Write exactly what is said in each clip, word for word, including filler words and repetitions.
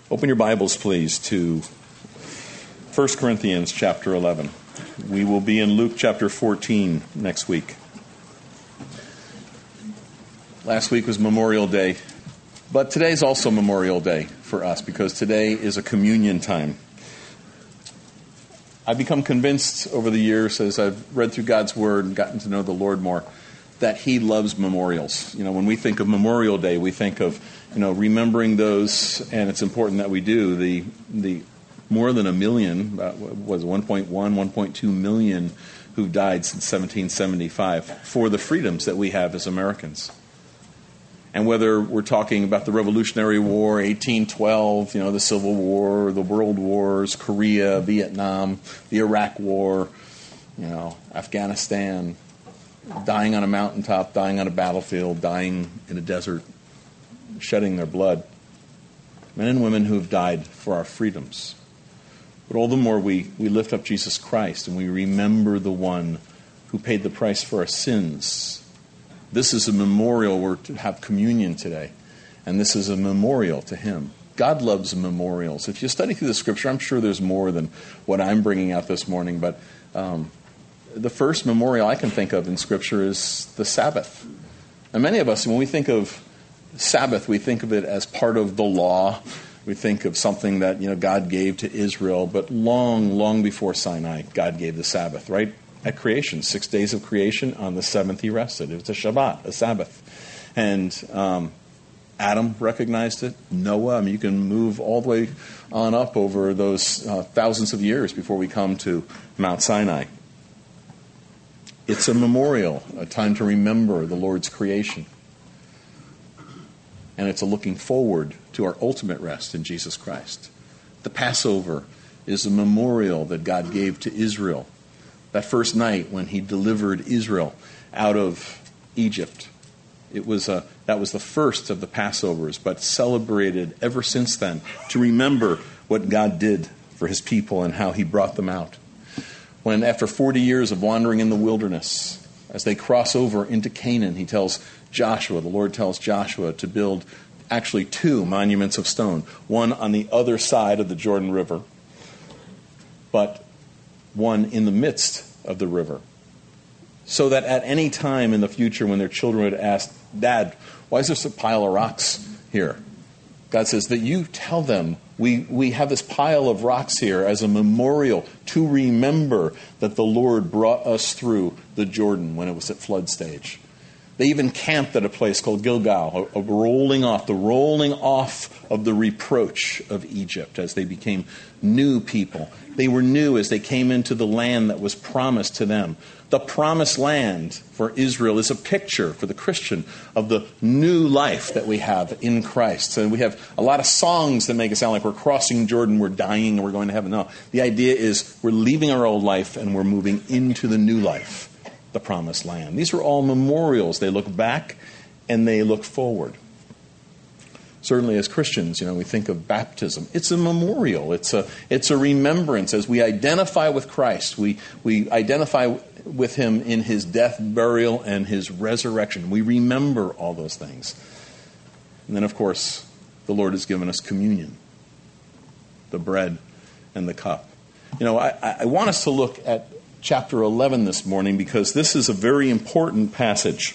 Open your Bibles, please, to First Corinthians chapter eleven. We will be in Luke chapter fourteen next week. Last week was Memorial Day, but today's also Memorial Day for us because today is a communion time. I've become convinced over the years as I've read through God's Word and gotten to know the Lord more that He loves memorials. You know, when we think of Memorial Day, we think of, you know, remembering those, and it's important that we do. The the more than a million, uh, was one point one, one point two million who died since seventeen seventy-five for the freedoms that we have as Americans. And whether we're talking about the Revolutionary War, eighteen twelve, you know, the Civil War, the World Wars, Korea, Vietnam, the Iraq War, you know, Afghanistan, dying on a mountaintop, dying on a battlefield, dying in a desert, shedding their blood. Men and women who have died for our freedoms. But all the more we, we lift up Jesus Christ and we remember the one who paid the price for our sins. This is a memorial. We're to have communion today. And this is a memorial to Him. God loves memorials. If you study through the Scripture, I'm sure there's more than what I'm bringing out this morning. But um, the first memorial I can think of in Scripture is the Sabbath. And many of us, when we think of Sabbath, we think of it as part of the law. We think of something that, you know, God gave to Israel. But long, long before Sinai, God gave the Sabbath, right? At creation, six days of creation, on the seventh He rested. It was a Shabbat, a Sabbath. And um, Adam recognized it. Noah, I mean, you can move all the way on up over those uh, thousands of years before we come to Mount Sinai. It's a memorial, a time to remember the Lord's creation. And it's a looking forward to our ultimate rest in Jesus Christ. The Passover is a memorial that God gave to Israel. That first night when He delivered Israel out of Egypt. It was a, that was the first of the Passovers, but celebrated ever since then to remember what God did for His people and how He brought them out. When after forty years of wandering in the wilderness, as they cross over into Canaan, He tells Joshua, the Lord tells Joshua to build actually two monuments of stone, one on the other side of the Jordan River, but one in the midst of the river, so that at any time in the future when their children would ask, Dad, why is there a pile of rocks here? God says that you tell them, we, we have this pile of rocks here as a memorial to remember that the Lord brought us through the Jordan when it was at flood stage. They even camped at a place called Gilgal, a, a rolling off, the rolling off of the reproach of Egypt as they became new people. They were new as they came into the land that was promised to them. The promised land for Israel is a picture for the Christian of the new life that we have in Christ. So we have a lot of songs that make it sound like we're crossing Jordan, we're dying, and we're going to heaven. No, the idea is we're leaving our old life and we're moving into the new life, the promised land. These are all memorials. They look back and they look forward. Certainly as Christians, you know, we think of baptism. It's a memorial. It's a it's a remembrance. As we identify with Christ, we, we identify with Him in His death, burial, and His resurrection. We remember all those things. And then, of course, the Lord has given us communion, the bread and the cup. You know, I, I want us to look at chapter eleven this morning because this is a very important passage.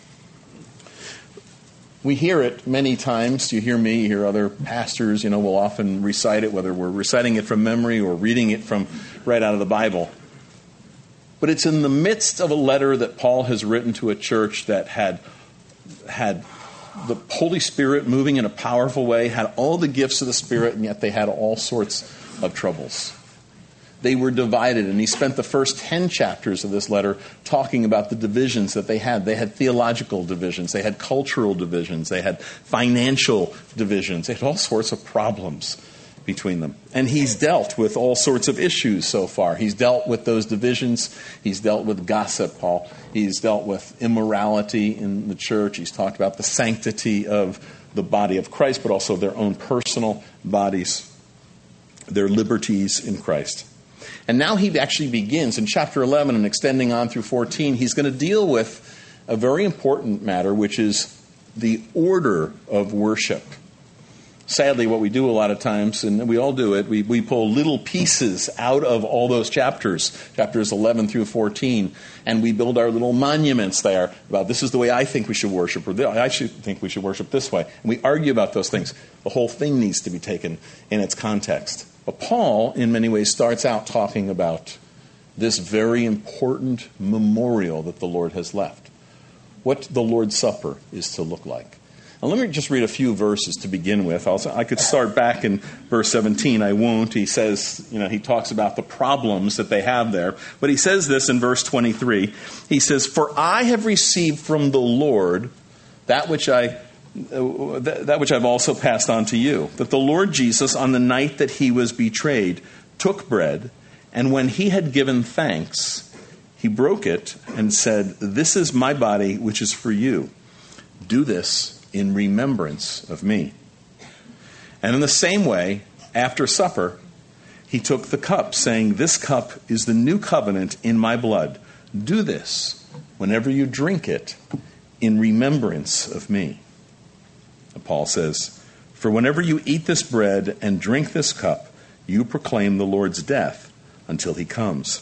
We hear it many times. You hear me, you hear other pastors, you know, will often recite it, whether we're reciting it from memory or reading it from right out of the Bible. But it's in the midst of a letter that Paul has written to a church that had had the Holy Spirit moving in a powerful way, had all the gifts of the Spirit, and yet they had all sorts of troubles. They were divided, and he spent the first ten chapters of this letter talking about the divisions that they had. They had theological divisions, they had cultural divisions, they had financial divisions, they had all sorts of problems between them. And he's dealt with all sorts of issues so far. He's dealt with those divisions, he's dealt with gossip, Paul. He's dealt with immorality in the church, he's talked about the sanctity of the body of Christ, but also their own personal bodies, their liberties in Christ. And now he actually begins in chapter eleven and extending on through fourteen. He's going to deal with a very important matter, which is the order of worship. Sadly, what we do a lot of times, and we all do it, we, we pull little pieces out of all those chapters, chapters eleven through fourteen, and we build our little monuments there about this is the way I think we should worship, or I should think we should worship this way. And we argue about those things. The whole thing needs to be taken in its context. But Paul, in many ways, starts out talking about this very important memorial that the Lord has left. What the Lord's Supper is to look like. Now, let me just read a few verses to begin with. Also, I could start back in verse seventeen. I won't. He says, you know, he talks about the problems that they have there. But he says this in verse twenty-three. He says, "For I have received from the Lord that which I, uh, that, that which I've also passed on to you, that the Lord Jesus, on the night that he was betrayed, took bread, and when he had given thanks, he broke it and said, 'This is my body, which is for you. Do this in remembrance of me.' And in the same way, after supper, he took the cup, saying, 'This cup is the new covenant in my blood. Do this whenever you drink it in remembrance of me.' And Paul says, 'For whenever you eat this bread and drink this cup, you proclaim the Lord's death until he comes.'"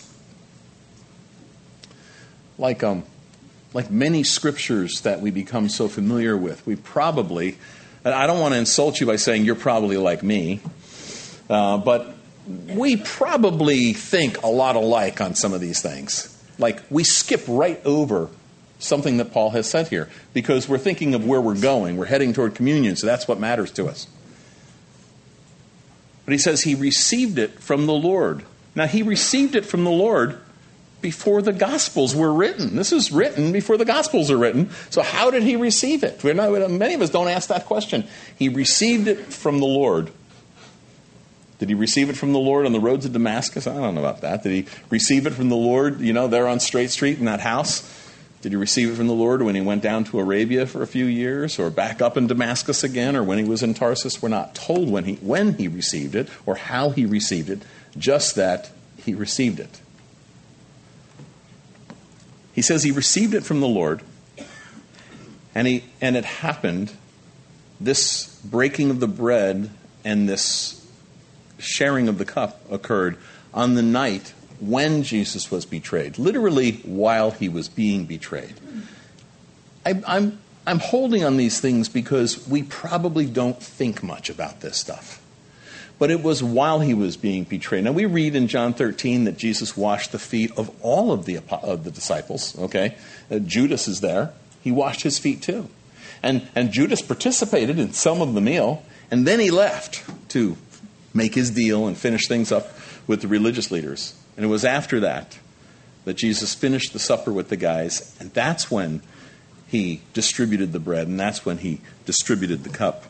Like um. Like many scriptures that we become so familiar with, we probably, and I don't want to insult you by saying you're probably like me, uh, but we probably think a lot alike on some of these things. Like we skip right over something that Paul has said here because we're thinking of where we're going. We're heading toward communion, so that's what matters to us. But he says he received it from the Lord. Now, he received it from the Lord before the Gospels were written. This is written before the Gospels are written. So how did he receive it? We're not, many of us don't ask that question. He received it from the Lord. Did he receive it from the Lord on the road to Damascus? I don't know about that. Did he receive it from the Lord, you know, there on Straight Street in that house? Did he receive it from the Lord when he went down to Arabia for a few years, or back up in Damascus again, or when he was in Tarsus? We're not told when he when he received it or how he received it, just that he received it. He says he received it from the Lord, and he and it happened, this breaking of the bread and this sharing of the cup occurred on the night when Jesus was betrayed, literally while he was being betrayed. I, I'm, I'm holding on these things because we probably don't think much about this stuff. But it was while he was being betrayed. Now, we read in John thirteen that Jesus washed the feet of all of the, of the disciples, okay? Uh, Judas is there. He washed his feet too. And, and Judas participated in some of the meal, and then he left to make his deal and finish things up with the religious leaders. And it was after that that Jesus finished the supper with the guys, and that's when he distributed the bread, and that's when he distributed the cup.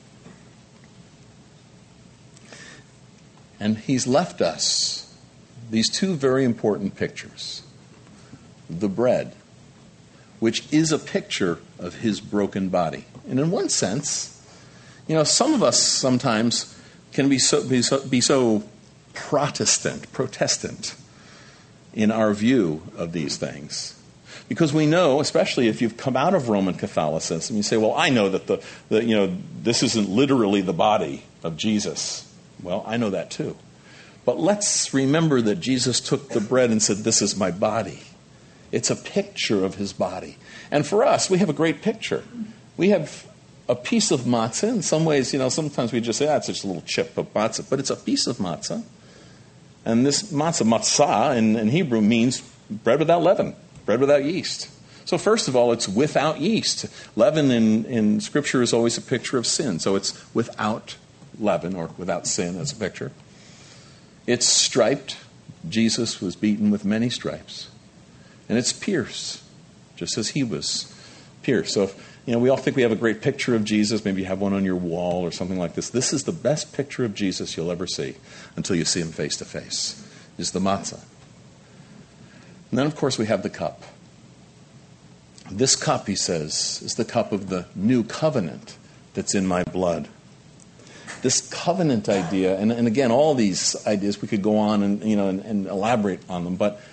And he's left us these two very important pictures. The bread, which is a picture of his broken body. And in one sense, you know, some of us sometimes can be so, be so, be so Protestant, Protestant in our view of these things. Because we know, especially if you've come out of Roman Catholicism, you say, well, I know that the, the you know, this isn't literally the body of Jesus. Well, I know that too. But let's remember that Jesus took the bread and said, "This is my body." It's a picture of his body. And for us, we have a great picture. We have a piece of matzah. In some ways, you know, sometimes we just say, ah, it's just a little chip of matzah. But it's a piece of matzah. And this matzah, matzah, in, in Hebrew means bread without leaven, bread without yeast. So first of all, it's without yeast. Leaven in, in Scripture is always a picture of sin. So it's without leaven, or without sin as a picture. It's striped. Jesus was beaten with many stripes. And it's pierced, just as he was pierced. So, if, you know, we all think we have a great picture of Jesus. Maybe you have one on your wall or something like this. This is the best picture of Jesus you'll ever see until you see him face to face, is the matzah. And then, of course, we have the cup. This cup, he says, is the cup of the new covenant that's in my blood. This covenant idea, and, and again, all these ideas, we could go on and, you know, and, and elaborate on them, but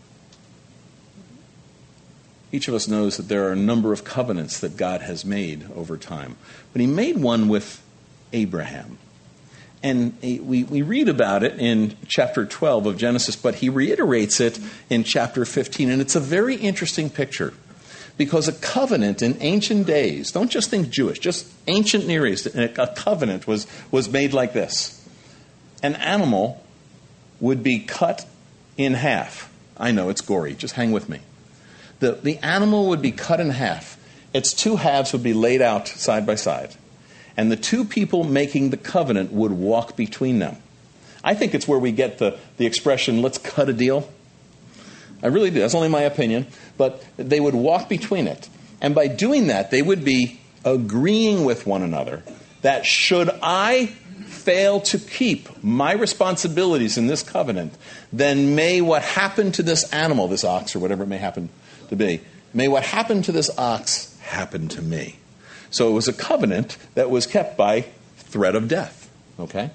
each of us knows that there are a number of covenants that God has made over time. But he made one with Abraham. And we, we read about it in chapter twelve of Genesis, but he reiterates it in chapter fifteen. And it's a very interesting picture, because a covenant in ancient days, don't just think Jewish, just ancient Near East, a covenant was, was made like this. An animal would be cut in half. I know, it's gory. Just hang with me. The, the animal would be cut in half. Its two halves would be laid out side by side. And the two people making the covenant would walk between them. I think it's where we get the, the expression, let's cut a deal. I really do. That's only my opinion. But they would walk between it. And by doing that, they would be agreeing with one another that should I fail to keep my responsibilities in this covenant, then may what happened to this animal, this ox or whatever it may happen to be, may what happened to this ox happen to me. So it was a covenant that was kept by threat of death. Okay?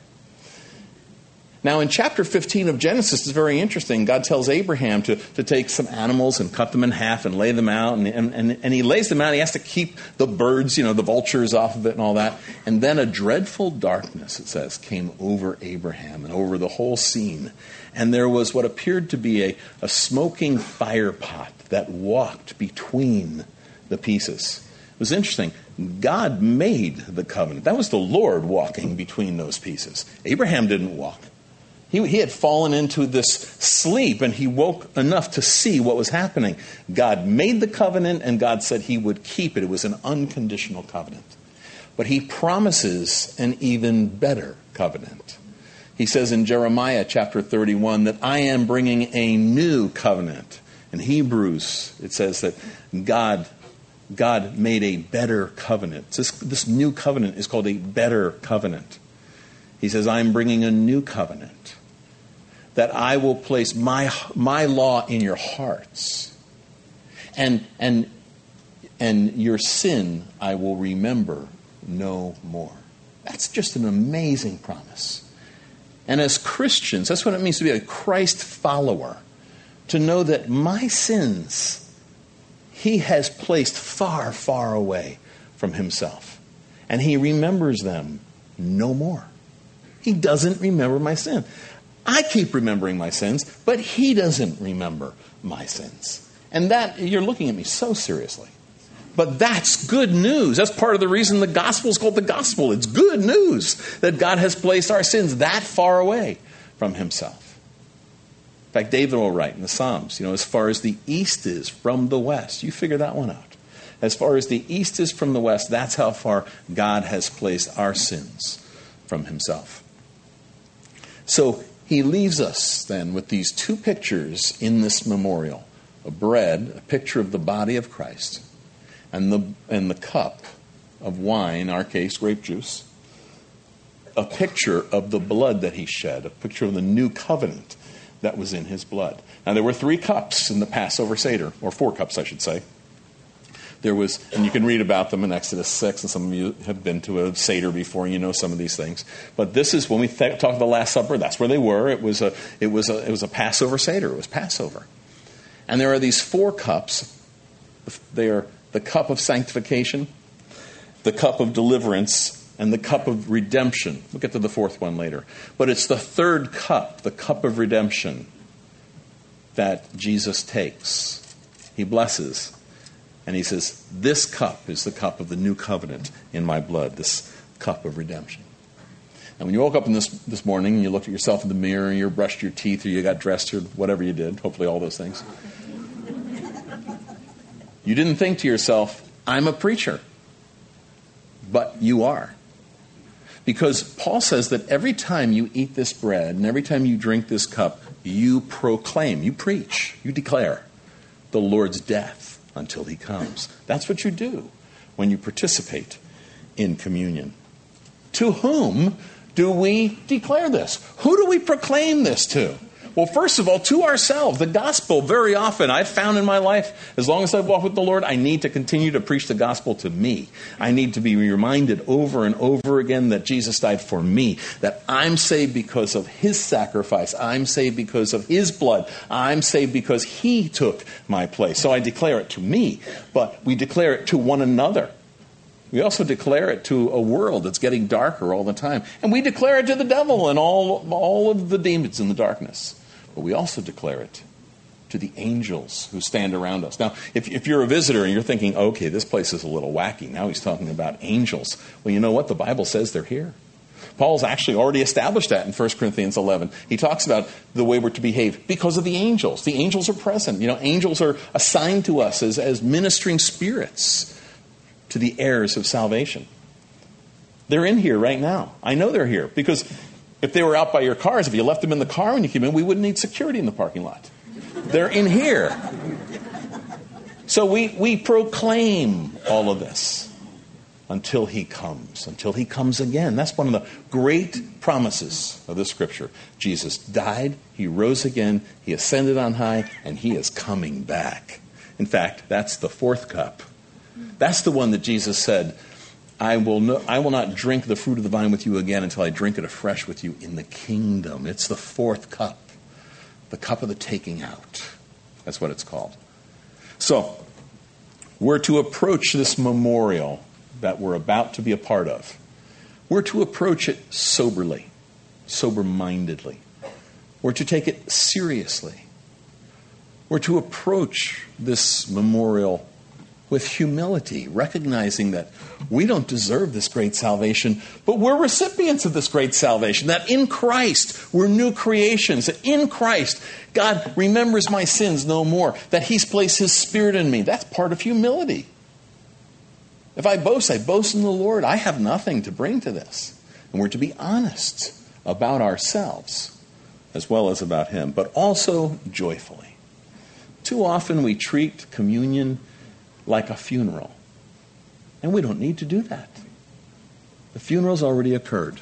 Now in chapter fifteen of Genesis, it's very interesting. God tells Abraham to, to take some animals and cut them in half and lay them out. And, and, and he lays them out. He has to keep the birds, you know, the vultures off of it and all that. And then a dreadful darkness, it says, came over Abraham and over the whole scene. And there was what appeared to be a, a smoking fire pot that walked between the pieces. It was interesting. God made the covenant. That was the Lord walking between those pieces. Abraham didn't walk. He, he had fallen into this sleep, and he woke enough to see what was happening. God made the covenant, and God said he would keep it. It was an unconditional covenant. But he promises an even better covenant. He says in Jeremiah chapter thirty-one that I am bringing a new covenant. In Hebrews, it says that God God made a better covenant. This, this new covenant is called a better covenant. He says, I'm bringing a new covenant, that I will place my my law in your hearts, and and and your sin I will remember no more. That's just an amazing promise. And as Christians, that's what it means to be a Christ follower, to know that my sins he has placed far, far away from himself. And he remembers them no more. He doesn't remember my sin. I keep remembering my sins, but he doesn't remember my sins. And that, you're looking at me so seriously. But that's good news. That's part of the reason the gospel is called the gospel. It's good news that God has placed our sins that far away from himself. In fact, David will write in the Psalms, you know, as far as the east is from the west. You figure that one out. As far as the east is from the west, that's how far God has placed our sins from himself. So he leaves us then with these two pictures in this memorial. A bread, a picture of the body of Christ, and the, and the cup of wine, in our case, grape juice, a picture of the blood that he shed, a picture of the new covenant that was in his blood. Now, there were three cups in the Passover Seder, or four cups, I should say. There was, and you can read about them in Exodus six, and some of you have been to a Seder before, and you know some of these things. But this is, when we th- talk of the Last Supper, that's where they were. It was a, it was a, it was a Passover Seder. It was Passover. And there are these four cups. They are the cup of sanctification, the cup of deliverance, and the cup of redemption. We'll get to the fourth one later. But it's the third cup, the cup of redemption, that Jesus takes. He blesses. And he says, this cup is the cup of the new covenant in my blood, this cup of redemption. And when you woke up in this, this morning and you looked at yourself in the mirror and you brushed your teeth or you got dressed or whatever you did, hopefully all those things, you didn't think to yourself, I'm a preacher. But you are. Because Paul says that every time you eat this bread and every time you drink this cup, you proclaim, you preach, you declare the Lord's death until he comes. That's what you do when you participate in communion. To whom do we declare this? Who do we proclaim this to? Well, first of all, to ourselves. The gospel, very often, I've found in my life, as long as I've walked with the Lord, I need to continue to preach the gospel to me. I need to be reminded over and over again that Jesus died for me, that I'm saved because of his sacrifice. I'm saved because of his blood. I'm saved because he took my place. So I declare it to me, but we declare it to one another. We also declare it to a world that's getting darker all the time. And we declare it to the devil and all, all of the demons in the darkness. But we also declare it to the angels who stand around us. Now, if, if you're a visitor and you're thinking, okay, this place is a little wacky. Now he's talking about angels. Well, you know what? The Bible says they're here. Paul's actually already established that in First Corinthians eleven. He talks about the way we're to behave because of the angels. The angels are present. You know, angels are assigned to us as, as ministering spirits to the heirs of salvation. They're in here right now. I know they're here because if they were out by your cars, if you left them in the car when you came in, we wouldn't need security in the parking lot. They're in here. So we, we proclaim all of this until he comes, until he comes again. That's one of the great promises of the Scripture. Jesus died, he rose again, he ascended on high, and he is coming back. In fact, that's the fourth cup. That's the one that Jesus said, I will, no, I will not drink the fruit of the vine with you again until I drink it afresh with you in the kingdom. It's the fourth cup. The cup of the taking out. That's what it's called. So, we're to approach this memorial that we're about to be a part of. We're to approach it soberly, sober-mindedly. We're to take it seriously. We're to approach this memorial with humility, recognizing that we don't deserve this great salvation, but we're recipients of this great salvation, that in Christ we're new creations, that in Christ God remembers my sins no more, that he's placed his Spirit in me. That's part of humility. If I boast, I boast in the Lord. I have nothing to bring to this. And we're to be honest about ourselves as well as about him, but also joyfully. Too often we treat communion like a funeral. And we don't need to do that. The funeral's already occurred.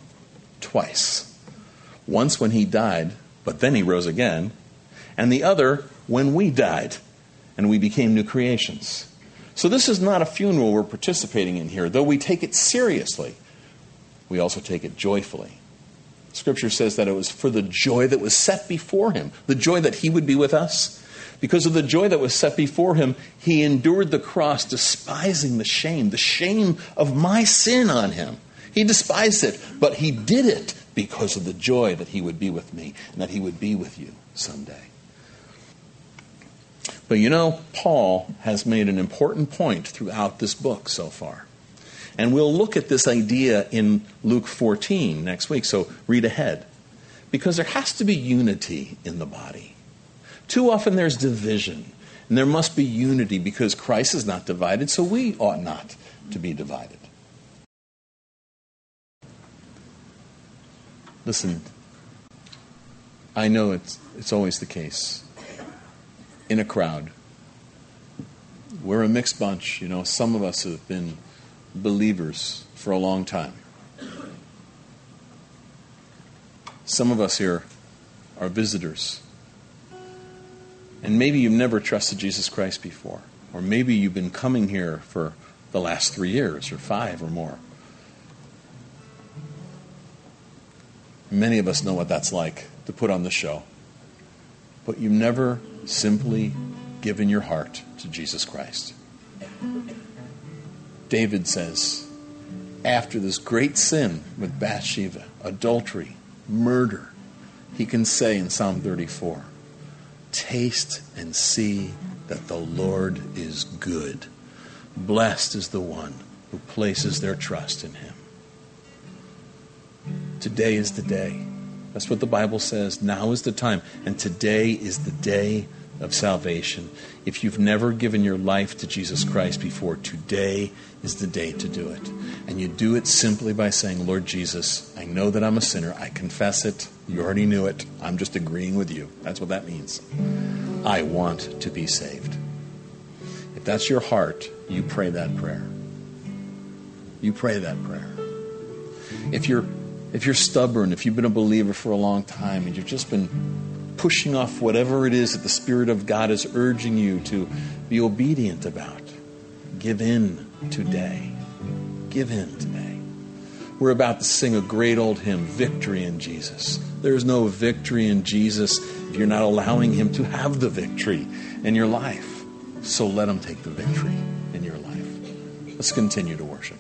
Twice. Once when he died, but then he rose again. And the other when we died and we became new creations. So this is not a funeral we're participating in here. Though we take it seriously, we also take it joyfully. Scripture says that it was for the joy that was set before him. The joy that he would be with us. Because of the joy that was set before him, he endured the cross, despising the shame, the shame of my sin on him. He despised it, but he did it because of the joy that he would be with me and that he would be with you someday. But you know, Paul has made an important point throughout this book so far. And we'll look at this idea in Luke fourteen next week, so read ahead. Because there has to be unity in the body. Too often there's division, and there must be unity because Christ is not divided, so we ought not to be divided. Listen, I know it's it's always the case. In a crowd, we're a mixed bunch. You know, some of us have been believers for a long time. Some of us here are visitors. And maybe you've never trusted Jesus Christ before. Or maybe you've been coming here for the last three years or five or more. Many of us know what that's like to put on the show. But you've never simply given your heart to Jesus Christ. David says, after this great sin with Bathsheba, adultery, murder, he can say in Psalm thirty-four, taste and see that the Lord is good. Blessed is the one who places their trust in him. Today is the day. That's what the Bible says. Now is the time. And today is the day of salvation. If you've never given your life to Jesus Christ before, today is the day to do it. And you do it simply by saying, Lord Jesus, I know that I'm a sinner. I confess it. You already knew it. I'm just agreeing with you. That's what that means. I want to be saved. If that's your heart, you pray that prayer. You pray that prayer. If you're if you're stubborn, if you've been a believer for a long time and you've just been pushing off whatever it is that the Spirit of God is urging you to be obedient about, give in today. Give in today. We're about to sing a great old hymn, Victory in Jesus. There's no victory in Jesus if you're not allowing him to have the victory in your life. So let him take the victory in your life. Let's continue to worship.